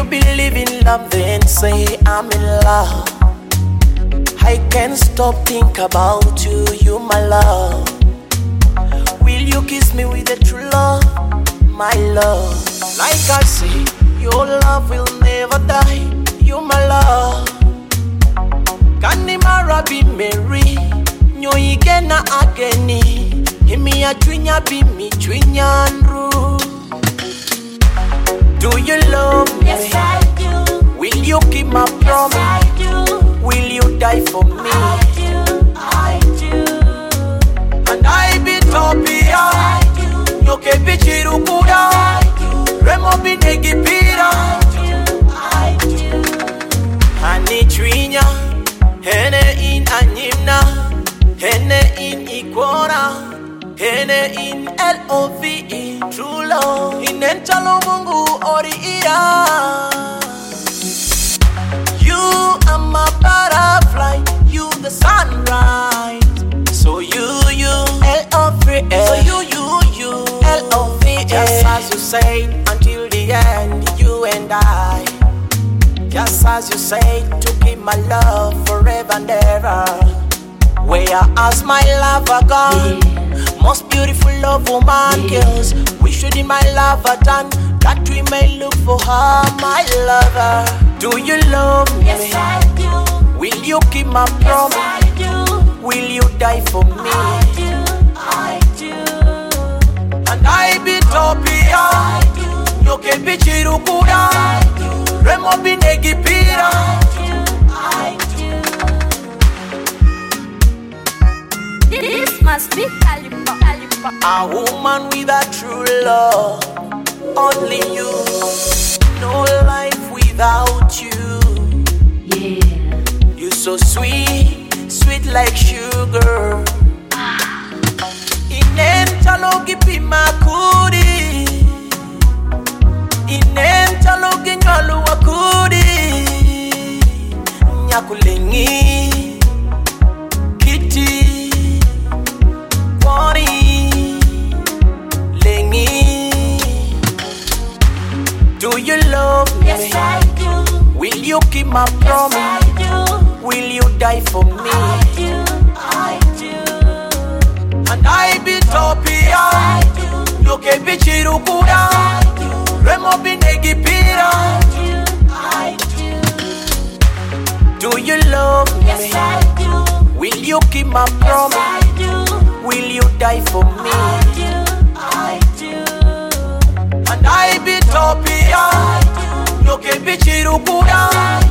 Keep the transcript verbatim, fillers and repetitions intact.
believe in love, then say I'm in love. I can't stop think about you, you my love. Will you kiss me with a true love, my love? Like I say, your love will never die, you my love. Kanimara be Mary, nyo igena ageni. Himi ya twinya be me twinya nru. Do you love me? Yes, I do. Will you keep my promise? Yes, I do. Will you die for me? I do, I do. And I be topia. Yes, I do. Nyoke bichiru kuda. Yes, I do. Remo binegi pira. I do, I do. Hani twinya, hene in anyimna, hene in ikona. Hene in L O V E, true love. In entalo mungu ori iya. You are my butterfly, you the sunrise. So you, you, L O V E. So you, you, you, L O V E. Just as you say, until the end, you and I. Just as you say, to keep my love forever and ever. Where as my lover gone? Yeah. Most beautiful love woman girls, we should in my lover done, that we may look for her, my lover. Do you love me? Yes, I do. Will you keep my promise? Yes, I do. Will you die for me? I do, I do. And I be topia. Yes, I do. Nyoke bichiru kuda. Yes, I do. Remo binegi pira. I do, I do. This must be Calipa, Calipa. A woman with a true love, only you. No life without you. Yeah. You so sweet, sweet like sugar. Inentalogi pimakudi. Inentalogi nyalu wakudi. Nyakulengi kiti. Do you love me? Yes, I do. Will you keep my promise? Yes, I do. Will you die for me? I do, I do. And I be topia. Yes, I do. Nyoke bichiru kuda. Yes, I do. Remo binegi pira. I do, I do. Do you love me? Yes, I do. Will you keep my promise? Yes, I do. Will you die for me? I do, I do. And I be topia. Yes, I do. Nyoke bichiru kuda. Yes, I do.